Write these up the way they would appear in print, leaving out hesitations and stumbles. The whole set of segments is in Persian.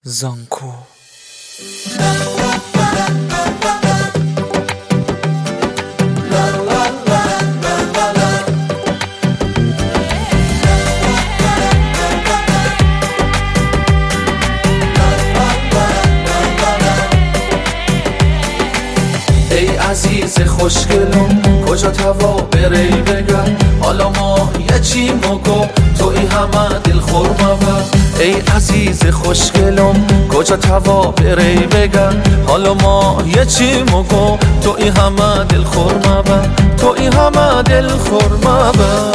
زانکو ای عزیز خوشگلم کجا توا بری بگم حالا ما یه چی مگو توی همه دل خورم ای عزیز خوشگلم کجا توا بری بگم حالا ما یه چی مگو توی همه دل خورم توی همه دل خورم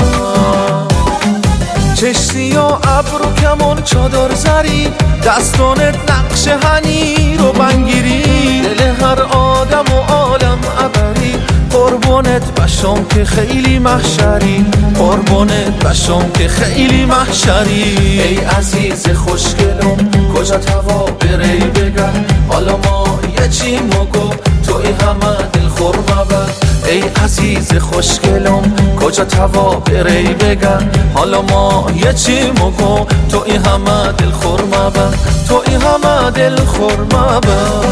چشتی و ابرو کمون چادر زری دستانت نقش هنی رو بنگیری دل هر آدم و عالم عبری قربونت بشم که خیلی محشری قربونت بشم که خیلی محشری ای عزیز خوشگلم کجا توا بری بگم حالا ما یه چی مگو توی همه دل خورم ای عزیز خوشگلم کجا توا بری بگم حالا ما یه چی مگو توی همه دل خورم توی همه دل خورم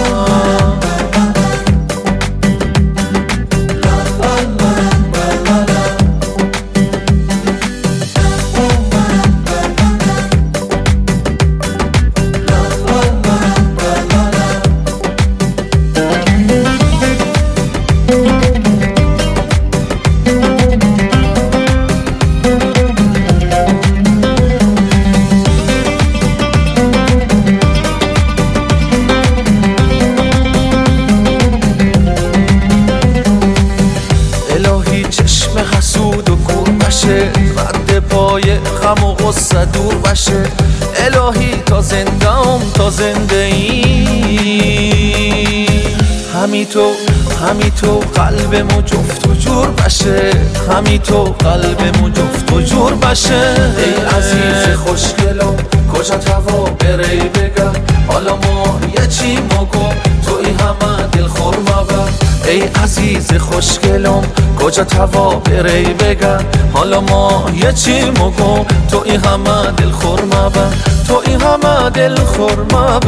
حسود و کور بشه رد پای غم و غصه دور بشه الهی تا زندم تا زنده ای همی تو قلبمو جفت و جور بشه همی تو قلبمو جفت و جور بشه ای عزیز خوشگلم کجا توا بری بگم حالا ما یه چی مگو توی همه دل خورم ای عزیز خوشگلم کجا توا بری بگم حالا ما یه چی مگو توی همه دل خورم توی همه دل خورم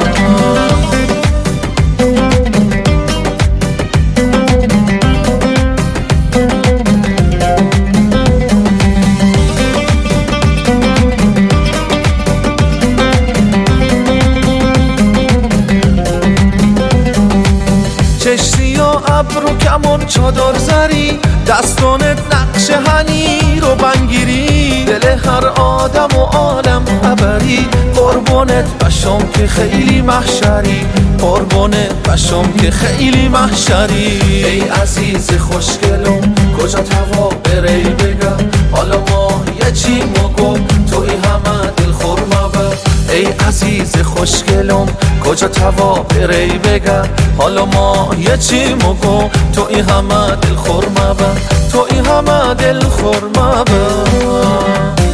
چشتی و ابرو کمون چادر زری دستانت نقش هنی رو بنگیری دل هر آدم و عالم عبری قربونت بشم که خیلی محشری قربونت بشم که خیلی محشری ای عزیز خوشگلم کجا توا بری بگم حالا ما یه چی مگو توی همه دل خورم ای عزیز خوشگلم کجا توا بری بگم حالا ما یه چی مگو توی همه دل خورم توی همه دل خورم